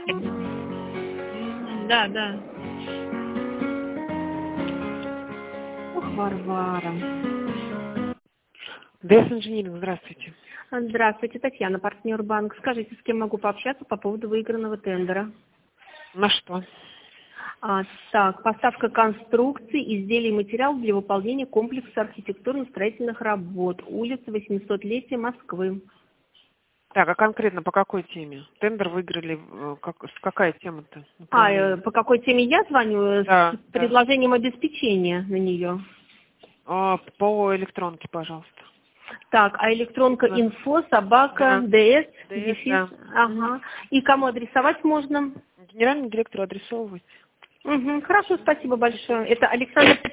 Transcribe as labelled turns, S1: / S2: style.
S1: Да, да. Ох, Варвара.
S2: ДС Инжиниринг, здравствуйте.
S1: Здравствуйте, Татьяна, партнер банк. Скажите, с кем могу пообщаться по поводу выигранного тендера?
S2: На что?
S1: Так, поставка конструкций, изделий и материалов для выполнения комплекса архитектурно-строительных работ. Улица 800-летия Москвы.
S2: Так, а конкретно по какой теме? Тендер выиграли, какая тема-то?
S1: По какой теме я звоню?
S2: Да,
S1: С предложением обеспечения на нее.
S2: По электронке, пожалуйста.
S1: Так, а электронка инфо, собака, ds, дефис.
S2: Да.
S1: Ага. И кому адресовать можно?
S2: Генеральному директору адресовывать.
S1: Хорошо, спасибо большое. Это Александр